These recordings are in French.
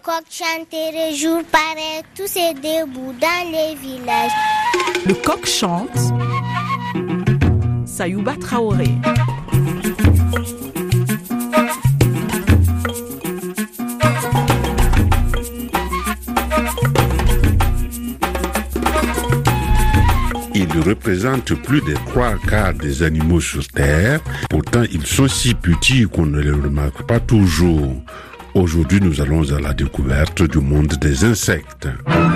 coq chantait jour paraît, tous est debout dans les villages. Le coq chante. Sayouba Traoré. Ils représentent plus des 3/4 des animaux sur Terre. Pourtant, ils sont si petits qu'on ne les remarque pas toujours. Aujourd'hui, nous allons à la découverte du monde des insectes.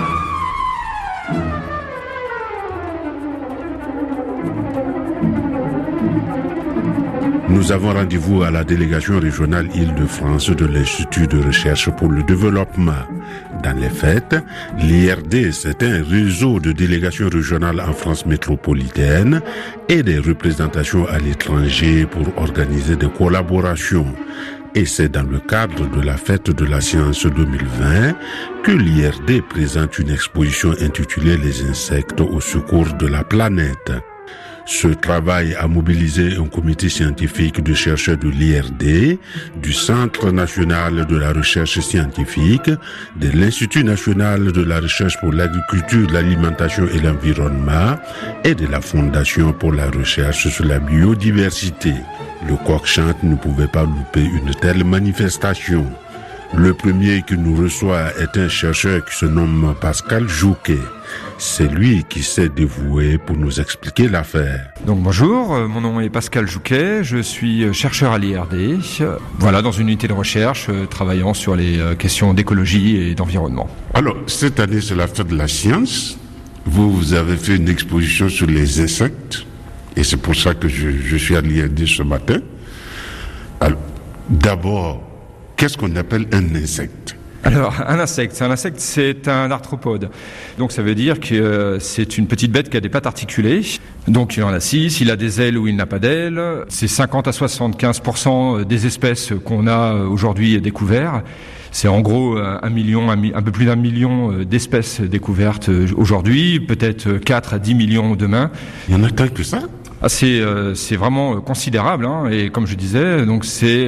Nous avons rendez-vous à la délégation régionale Île-de-France de l'Institut de recherche pour le développement. Dans les faits, l'IRD, c'est un réseau de délégations régionales en France métropolitaine et des représentations à l'étranger pour organiser des collaborations. Et c'est dans le cadre de la fête de la science 2020 que l'IRD présente une exposition intitulée « Les insectes au secours de la planète ». Ce travail a mobilisé un comité scientifique de chercheurs de l'IRD, du Centre national de la recherche scientifique, de l'Institut national de la recherche pour l'agriculture, l'alimentation et l'environnement et de la Fondation pour la recherche sur la biodiversité. Le coq chante ne pouvait pas louper une telle manifestation. Le premier qui nous reçoit est un chercheur qui se nomme Pascal Jouquet. C'est lui qui s'est dévoué pour nous expliquer l'affaire. Donc bonjour, mon nom est Pascal Jouquet, je suis chercheur à l'IRD, voilà, dans une unité de recherche travaillant sur les questions d'écologie et d'environnement. Alors, cette année, c'est la fête de la science. Vous avez fait une exposition sur les insectes, et c'est pour ça que je suis à l'IRD ce matin. Alors, d'abord, qu'est-ce qu'on appelle un insecte ? Alors, un insecte, c'est un arthropode. Donc, ça veut dire que c'est une petite bête qui a des pattes articulées. Donc, il en a 6, il a des ailes ou il n'a pas d'ailes. C'est 50 à 75% des espèces qu'on a aujourd'hui découvertes. C'est en gros un peu plus d'1 million d'espèces découvertes aujourd'hui, peut-être 4 à 10 millions demain. Il y en a tant que ça ? Ah, c'est vraiment considérable, hein, et comme je disais, donc c'est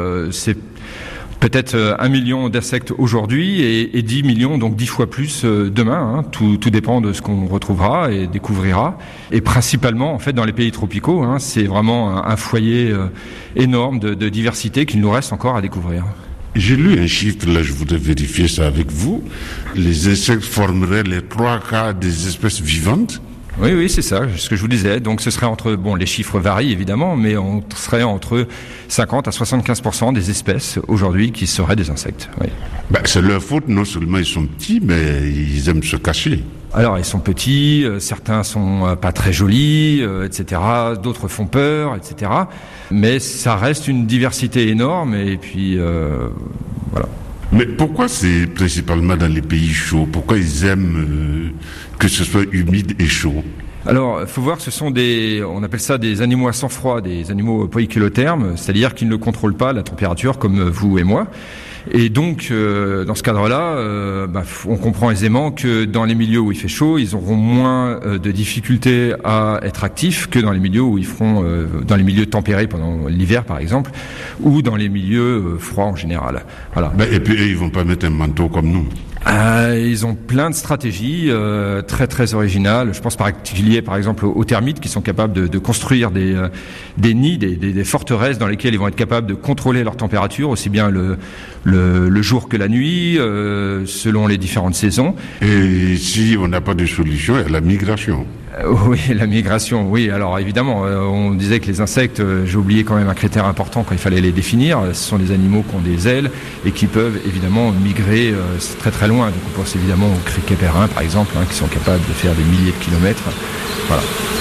peut-être 1 million d'insectes aujourd'hui et 10 millions, donc 10 fois plus demain. Hein. Tout dépend de ce qu'on retrouvera et découvrira. Et principalement, en fait, dans les pays tropicaux, hein, c'est vraiment un foyer énorme de diversité qu'il nous reste encore à découvrir. J'ai lu un chiffre, là, je voudrais vérifier ça avec vous. Les insectes formeraient les 3/4 des espèces vivantes. Oui, c'est ça, ce que je vous disais. Donc ce serait les chiffres varient évidemment, mais on serait entre 50 à 75% des espèces aujourd'hui qui seraient des insectes. Oui. C'est leur faute, non seulement ils sont petits, mais ils aiment se cacher. Alors ils sont petits, certains sont pas très jolis, etc. D'autres font peur, etc. Mais ça reste une diversité énorme et puis voilà. Mais pourquoi c'est principalement dans les pays chauds ? Pourquoi ils aiment que ce soit humide et chaud ? Alors, il faut voir que ce sont on appelle ça des animaux à sang froid, des animaux poikilothermes, c'est-à-dire qu'ils ne contrôlent pas la température comme vous et moi. Et donc, dans ce cadre-là, on comprend aisément que dans les milieux où il fait chaud, ils auront moins de difficultés à être actifs que dans les milieux où ils feront, dans les milieux tempérés pendant l'hiver, par exemple, ou dans les milieux froids en général. Voilà. Et puis, ils vont pas mettre un manteau comme nous. Ils ont plein de stratégies très très originales. Je pense par exemple aux termites qui sont capables de construire des nids, des forteresses dans lesquelles ils vont être capables de contrôler leur température aussi bien le jour que la nuit, selon les différentes saisons. Et si on n'a pas de solution, il y a la migration. Oui, la migration, oui. Alors évidemment, on disait que les insectes, j'ai oublié quand même un critère important quand il fallait les définir. Ce sont des animaux qui ont des ailes et qui peuvent évidemment migrer très très loin. Donc on pense évidemment aux criquets périns par exemple, hein, qui sont capables de faire des milliers de kilomètres. Voilà.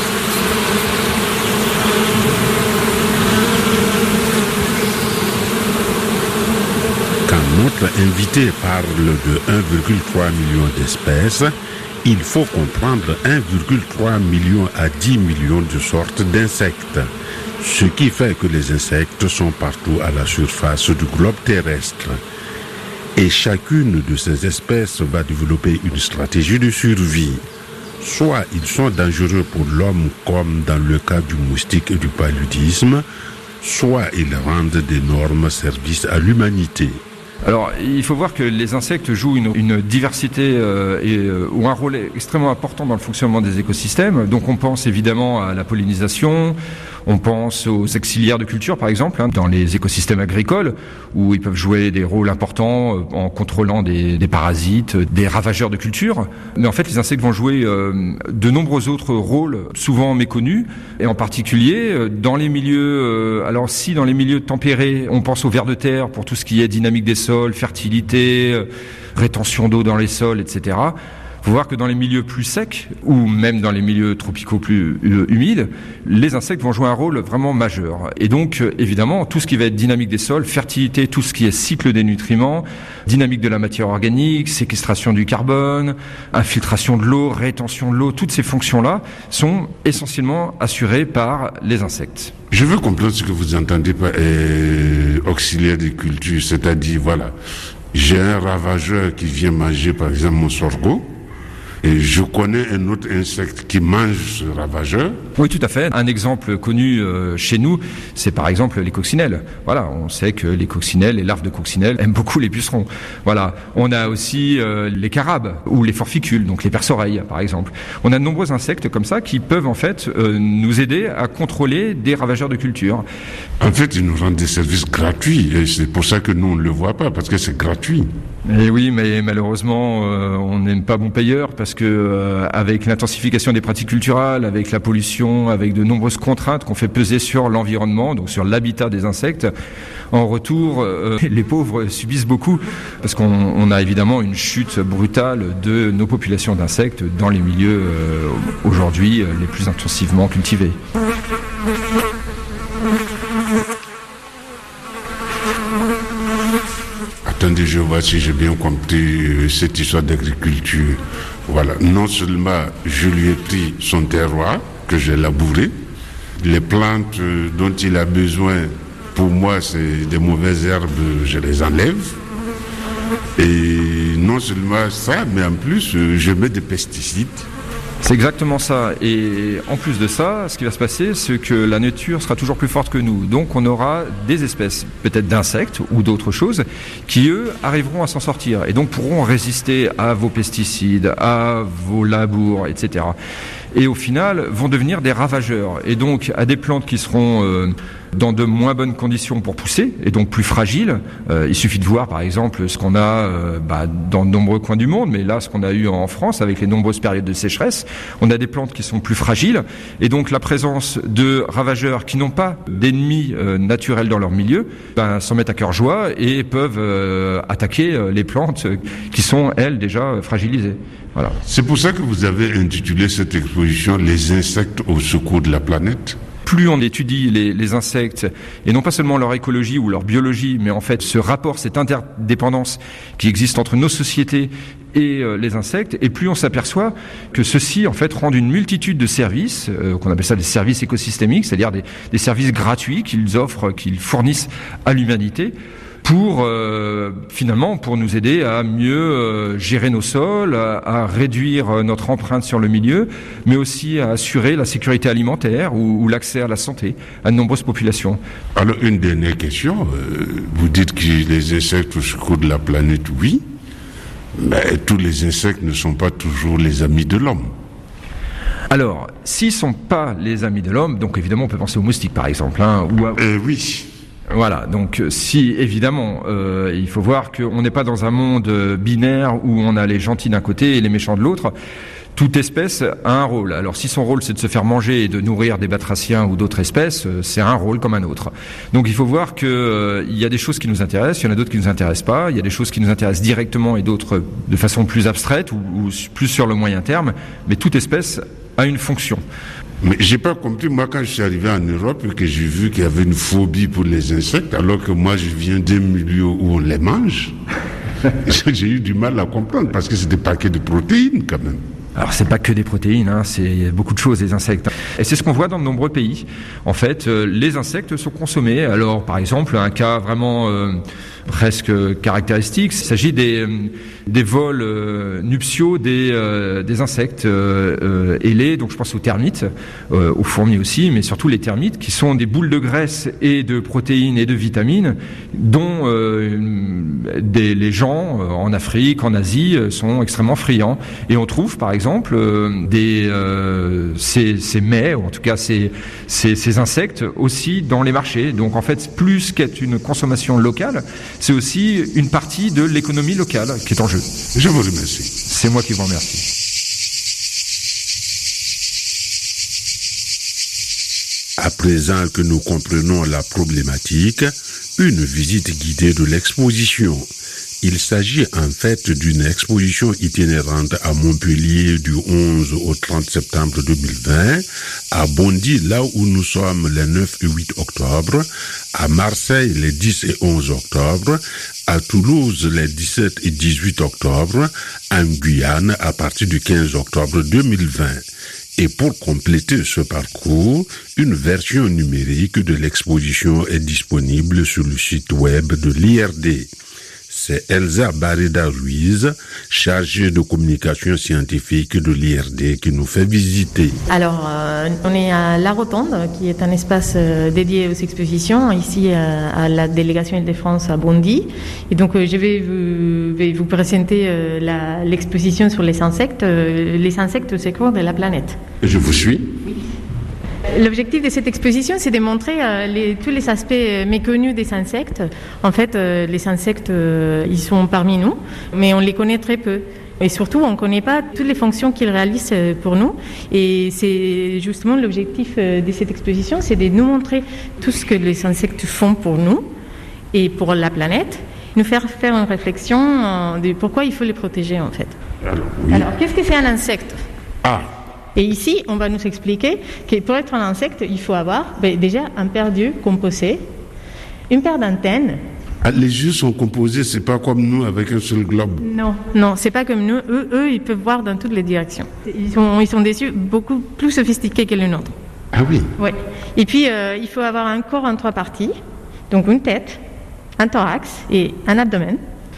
Quand notre invité parle de 1,3 million d'espèces, il faut comprendre 1,3 million à 10 millions de sortes d'insectes, ce qui fait que les insectes sont partout à la surface du globe terrestre. Et chacune de ces espèces va développer une stratégie de survie. Soit ils sont dangereux pour l'homme, comme dans le cas du moustique et du paludisme, soit ils rendent d'énormes services à l'humanité. Alors, il faut voir que les insectes jouent une diversité ou un rôle extrêmement important dans le fonctionnement des écosystèmes. Donc, on pense évidemment à la pollinisation, on pense aux auxiliaires de culture, par exemple, dans les écosystèmes agricoles, où ils peuvent jouer des rôles importants en contrôlant des parasites, des ravageurs de culture. Mais en fait, les insectes vont jouer de nombreux autres rôles, souvent méconnus, et en particulier dans les milieux. Alors, si dans les milieux tempérés, on pense aux vers de terre pour tout ce qui est dynamique des sols, fertilité, rétention d'eau dans les sols, etc. Il faut voir que dans les milieux plus secs, ou même dans les milieux tropicaux plus humides, les insectes vont jouer un rôle vraiment majeur. Et donc, évidemment, tout ce qui va être dynamique des sols, fertilité, tout ce qui est cycle des nutriments, dynamique de la matière organique, séquestration du carbone, infiltration de l'eau, rétention de l'eau, toutes ces fonctions-là sont essentiellement assurées par les insectes. Je veux comprendre ce que vous entendez par auxiliaire des cultures, c'est-à-dire, voilà, j'ai un ravageur qui vient manger, par exemple, mon sorgho, et je connais un autre insecte qui mange ce ravageur. Oui, tout à fait. Un exemple connu chez nous, c'est par exemple les coccinelles. Voilà, on sait que les coccinelles, les larves de coccinelles aiment beaucoup les pucerons. Voilà, on a aussi les carabes ou les forficules, donc les perce-oreilles, par exemple. On a de nombreux insectes comme ça qui peuvent en fait nous aider à contrôler des ravageurs de culture. En fait, ils nous rendent des services gratuits et c'est pour ça que nous on ne le voit pas, parce que c'est gratuit. Et oui, mais malheureusement, on n'est pas bon payeur parce que avec l'intensification des pratiques culturelles, avec la pollution, avec de nombreuses contraintes qu'on fait peser sur l'environnement, donc sur l'habitat des insectes, en retour, les pauvres subissent beaucoup parce qu'on a évidemment une chute brutale de nos populations d'insectes dans les milieux aujourd'hui les plus intensivement cultivés. Attendez, je vois si j'ai bien compris cette histoire d'agriculture. Voilà, non seulement je lui ai pris son terroir, que j'ai labouré, les plantes dont il a besoin, pour moi c'est des mauvaises herbes, je les enlève. Et non seulement ça, mais en plus je mets des pesticides. C'est exactement ça. Et en plus de ça, ce qui va se passer, c'est que la nature sera toujours plus forte que nous. Donc on aura des espèces, peut-être d'insectes ou d'autres choses, qui eux arriveront à s'en sortir et donc pourront résister à vos pesticides, à vos labours, etc. Et au final, vont devenir des ravageurs. Et donc à des plantes qui seront dans de moins bonnes conditions pour pousser, et donc plus fragiles. Il suffit de voir par exemple ce qu'on a dans de nombreux coins du monde, mais là ce qu'on a eu en France avec les nombreuses périodes de sécheresse, on a des plantes qui sont plus fragiles, et donc la présence de ravageurs qui n'ont pas d'ennemis naturels dans leur milieu, s'en mettent à cœur joie et peuvent attaquer les plantes qui sont elles déjà fragilisées. Voilà. C'est pour ça que vous avez intitulé cette exposition « Les insectes au secours de la planète ». Plus on étudie les insectes, et non pas seulement leur écologie ou leur biologie, mais en fait ce rapport, cette interdépendance qui existe entre nos sociétés et les insectes, et plus on s'aperçoit que ceux-ci en fait rendent une multitude de services, qu'on appelle ça des services écosystémiques, c'est-à-dire des services gratuits qu'ils offrent, qu'ils fournissent à l'humanité, pour finalement pour nous aider à mieux gérer nos sols, à réduire notre empreinte sur le milieu, mais aussi à assurer la sécurité alimentaire ou l'accès à la santé à de nombreuses populations. Alors une dernière question, vous dites que les insectes au secours de la planète, oui, mais tous les insectes ne sont pas toujours les amis de l'homme. Alors, s'ils ne sont pas les amis de l'homme, donc évidemment on peut penser aux moustiques par exemple, oui. Voilà, donc si évidemment, il faut voir qu'on n'est pas dans un monde binaire où on a les gentils d'un côté et les méchants de l'autre. Toute espèce a un rôle. Alors si son rôle c'est de se faire manger et de nourrir des batraciens ou d'autres espèces, c'est un rôle comme un autre. Donc il faut voir que il y a des choses qui nous intéressent, il y en a d'autres qui nous intéressent pas, il y a des choses qui nous intéressent directement et d'autres de façon plus abstraite ou plus sur le moyen terme, mais toute espèce a une fonction. Mais j'ai pas compris, moi, quand je suis arrivé en Europe et que j'ai vu qu'il y avait une phobie pour les insectes, alors que moi, je viens d'un milieu où on les mange. J'ai eu du mal à comprendre, parce que c'est des paquets de protéines, quand même. Alors c'est pas que des protéines, c'est beaucoup de choses les insectes. Et c'est ce qu'on voit dans de nombreux pays. En fait, les insectes sont consommés. Alors par exemple, un cas vraiment presque caractéristiques. Il s'agit des vols nuptiaux des insectes ailés, donc je pense aux termites, aux fourmis aussi, mais surtout les termites, qui sont des boules de graisse et de protéines et de vitamines dont les gens en Afrique, en Asie, sont extrêmement friands. Et on trouve par exemple ces mets, ou en tout cas ces insectes aussi dans les marchés. Donc en fait, plus qu'être une consommation locale, c'est aussi une partie de l'économie locale qui est en jeu. Je vous remercie. C'est moi qui vous remercie. À présent que nous comprenons la problématique, une visite guidée de l'exposition. Il s'agit en fait d'une exposition itinérante à Montpellier du 11 au 30 septembre 2020, à Bondy, là où nous sommes les 9 et 8 octobre, à Marseille les 10 et 11 octobre, à Toulouse les 17 et 18 octobre, en Guyane à partir du 15 octobre 2020. Et pour compléter ce parcours, une version numérique de l'exposition est disponible sur le site web de l'IRD. C'est Elsa Barreda-Ruiz, chargée de communication scientifique de l'IRD, qui nous fait visiter. Alors, on est à La Rotonde, qui est un espace dédié aux expositions, ici à la délégation Île-de-France à Bondy. Et donc, je vais vous présenter l'exposition sur les insectes au secours de la planète. Je vous suis. Oui. L'objectif de cette exposition, c'est de montrer tous les aspects méconnus des insectes. En fait, les insectes, ils sont parmi nous, mais on les connaît très peu. Et surtout, on ne connaît pas toutes les fonctions qu'ils réalisent pour nous. Et c'est justement l'objectif de cette exposition, c'est de nous montrer tout ce que les insectes font pour nous et pour la planète, nous faire une réflexion de pourquoi il faut les protéger, en fait. Alors, qu'est-ce que c'est un insecte ? Et ici, on va nous expliquer que pour être un insecte, il faut avoir déjà un paire d'yeux composés, une paire d'antennes. Les yeux sont composés, c'est pas comme nous avec un seul globe. Non, c'est pas comme nous. Eux, ils peuvent voir dans toutes les directions. Ils sont des yeux beaucoup plus sophistiqués que les nôtres. Ah oui. Oui. Et puis, il faut avoir un corps en 3 parties, donc une tête, un thorax et un abdomen,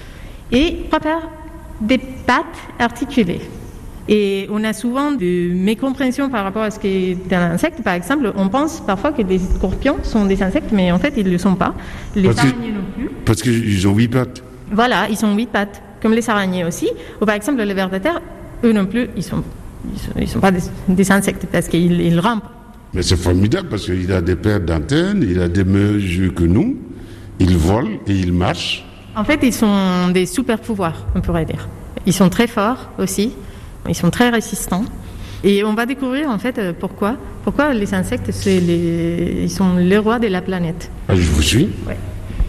et 3 paires des pattes articulées. Et on a souvent de mécompréhensions par rapport à ce qu'est un insecte. Par exemple, on pense parfois que les scorpions sont des insectes, mais en fait, ils ne le sont pas. Les araignées non plus. Parce qu'ils ont 8 pattes. Voilà, ils ont 8 pattes, comme les araignées aussi. Ou par exemple, les vers de terre, eux non plus, ils sont pas des insectes parce qu'ils rampent. Mais c'est formidable parce qu'il a des paires d'antennes, il a des meilleurs yeux que nous, il vole et il marche. En fait, ils sont des super pouvoirs, on pourrait dire. Ils sont très forts aussi. Ils sont très résistants. Et on va découvrir en fait pourquoi les insectes, ils sont les rois de la planète. Je vous suis. Ouais.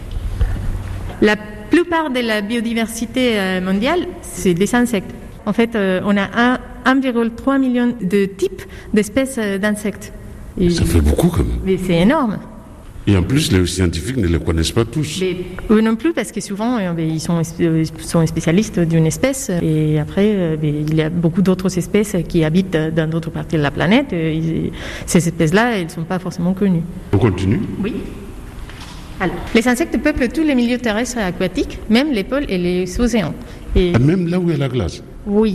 La plupart de la biodiversité mondiale, c'est des insectes. En fait, on a 1,3 million de types d'espèces d'insects. Et ça fait beaucoup quand même. Mais c'est énorme. Et en plus, les scientifiques ne les connaissent pas tous. Mais eux non plus, parce que souvent, ils sont spécialistes d'une espèce. Et après, il y a beaucoup d'autres espèces qui habitent dans d'autres parties de la planète. Et ces espèces-là, elles ne sont pas forcément connues. On continue ? Oui. Alors, les insectes peuplent tous les milieux terrestres et aquatiques, même les pôles et les océans. Et... Même là où il y a la glace ? Oui.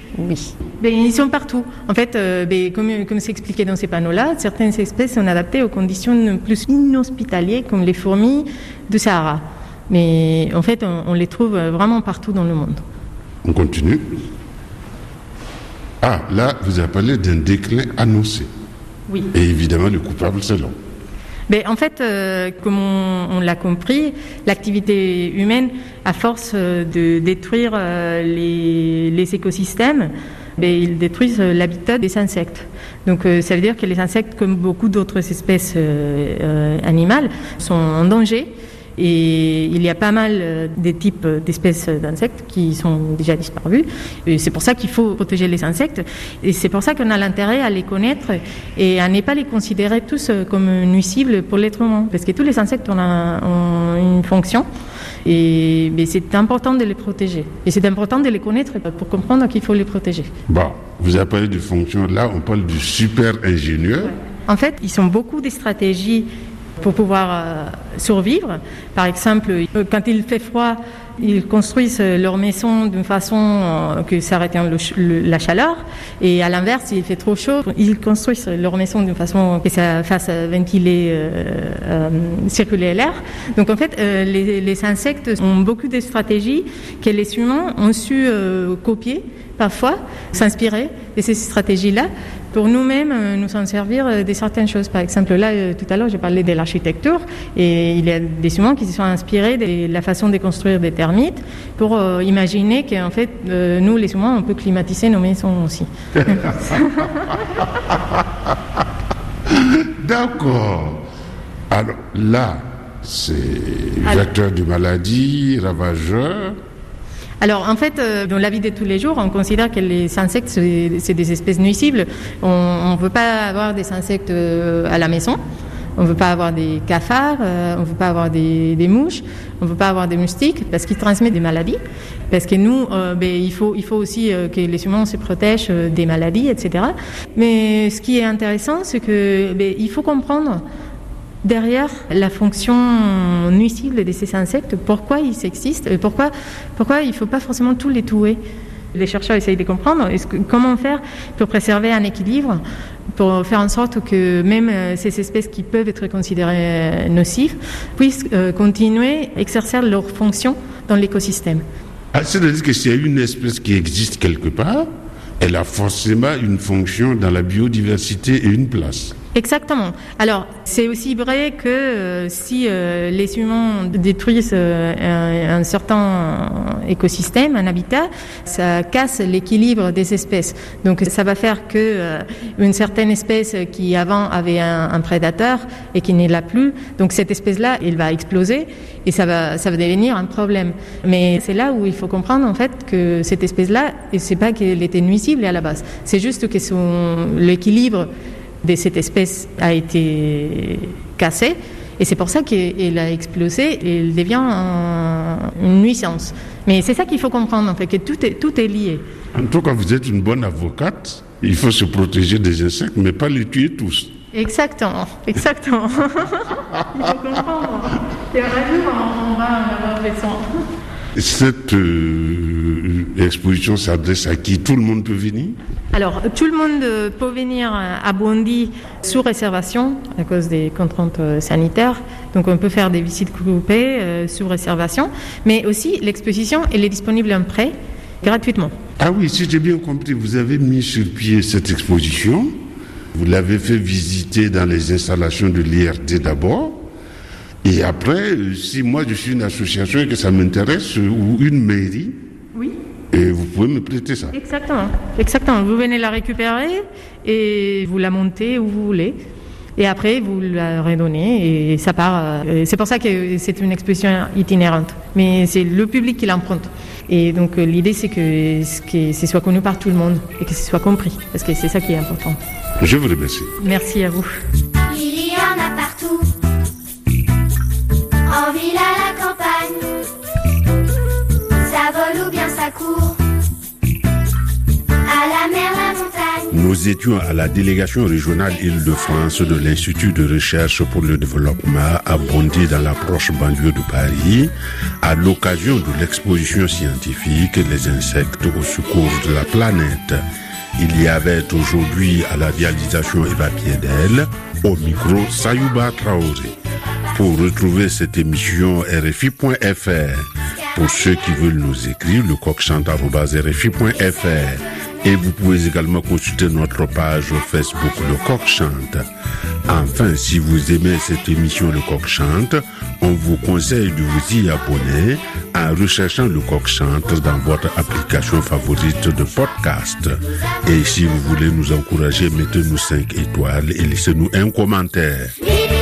Ils sont partout. En fait, comme c'est expliqué dans ces panneaux-là, certaines espèces sont adaptées aux conditions plus inhospitalières, comme les fourmis du Sahara. Mais en fait, on les trouve vraiment partout dans le monde. On continue. Là, vous avez parlé d'un déclin annoncé. Oui. Et évidemment, le coupable, c'est l'homme. En fait, comme on l'a compris, l'activité humaine, à force de détruire les écosystèmes, ils détruisent l'habitat des insectes. Donc ça veut dire que les insectes, comme beaucoup d'autres espèces animales, sont en danger. Et il y a pas mal de types d'espèces d'insectes qui sont déjà disparus. Et c'est pour ça qu'il faut protéger les insectes. Et c'est pour ça qu'on a l'intérêt à les connaître et à ne pas les considérer tous comme nuisibles pour l'être humain. Parce que tous les insectes ont une fonction. Et c'est important de les protéger. Et c'est important de les connaître pour comprendre qu'il faut les protéger. Vous avez parlé de fonction. Là, on parle du super ingénieur. En fait, ils ont beaucoup de stratégies pour pouvoir survivre. Par exemple, quand il fait froid, ils construisent leur maison d'une façon que ça retient la chaleur, et à l'inverse, s'il fait trop chaud, ils construisent leur maison d'une façon que ça fasse ventiler, circuler l'air. Donc en fait, les insectes ont beaucoup de stratégies que les humains ont su copier parfois, s'inspirer de ces stratégies-là pour nous-mêmes nous en servir de certaines choses. Par exemple, là, tout à l'heure, j'ai parlé de l'architecture, et il y a des humains qui se sont inspirés de la façon de construire des termites pour imaginer qu'en fait, nous, les humains, on peut climatiser nos maisons aussi. D'accord. Alors là, c'est vecteur de maladies, ravageurs. Alors en fait, dans la vie de tous les jours, on considère que les insectes, c'est des espèces nuisibles. On ne veut pas avoir des insectes à la maison. On ne veut pas avoir des cafards, on ne veut pas avoir des mouches, on ne veut pas avoir des moustiques parce qu'ils transmettent des maladies. Parce que nous, il faut aussi que les humains se protègent des maladies, etc. Mais ce qui est intéressant, c'est que il faut comprendre derrière la fonction nuisible de ces insectes, pourquoi ils existent et pourquoi il ne faut pas forcément tous les tuer. Les chercheurs essayent de comprendre comment faire pour préserver un équilibre, pour faire en sorte que même ces espèces qui peuvent être considérées nocives puissent continuer à exercer leur fonction dans l'écosystème. C'est-à-dire que s'il y a une espèce qui existe quelque part, elle a forcément une fonction dans la biodiversité et une place. Exactement. Alors, c'est aussi vrai que si les humains détruisent un certain écosystème, un habitat, ça casse l'équilibre des espèces. Donc, ça va faire que une certaine espèce qui avant avait un prédateur et qui n'est là plus, donc cette espèce-là, elle va exploser et ça va devenir un problème. Mais c'est là où il faut comprendre en fait que cette espèce-là, c'est pas qu'elle était nuisible à la base, c'est juste que l'équilibre de cette espèce a été cassée, et c'est pour ça qu'elle a explosé et elle devient une nuisance. Mais c'est ça qu'il faut comprendre en fait, que tout est lié. En tout cas, vous êtes une bonne avocate. Il faut se protéger des insectes, mais pas les tuer tous. Exactement. Il faut comprendre. Et un jour, on va en avoir besoin. Cette exposition s'adresse à qui? Tout le monde peut venir? Alors, tout le monde peut venir à Bondy sous réservation à cause des contraintes sanitaires. Donc, on peut faire des visites groupées sous réservation. Mais aussi, l'exposition, elle est disponible en prêt, gratuitement. Ah oui, si j'ai bien compris, vous avez mis sur pied cette exposition. Vous l'avez fait visiter dans les installations de l'IRD d'abord. Et après, si moi je suis une association et que ça m'intéresse, ou une mairie, oui, et vous pouvez me prêter ça. Exactement. Vous venez la récupérer et vous la montez où vous voulez. Et après, vous la redonnez et ça part. C'est pour ça que c'est une exposition itinérante. Mais c'est le public qui l'emprunte. Et donc l'idée, c'est que ce soit connu par tout le monde et que ce soit compris. Parce que c'est ça qui est important. Je vous remercie. Merci à vous. Il y en a partout. En ville, à la campagne, ça vole ou bien ça court, à la mer, la montagne. Nous étions à la délégation régionale Île-de-France de l'Institut de recherche pour le développement à Bondy dans la proche banlieue de Paris, à l'occasion de l'exposition scientifique Les insectes au secours de la planète. Il y avait aujourd'hui à la réalisation Eva Piedel, au micro Sayouba Traoré. Pour retrouver cette émission, RFI.fr. Pour ceux qui veulent nous écrire, lecoqchante@rfi.fr. Et vous pouvez également consulter notre page Facebook Le Coq Chante. Enfin, si vous aimez cette émission Le Coq Chante, on vous conseille de vous y abonner en recherchant Le Coq Chante dans votre application favorite de podcast. Et si vous voulez nous encourager, mettez-nous 5 étoiles et laissez-nous un commentaire.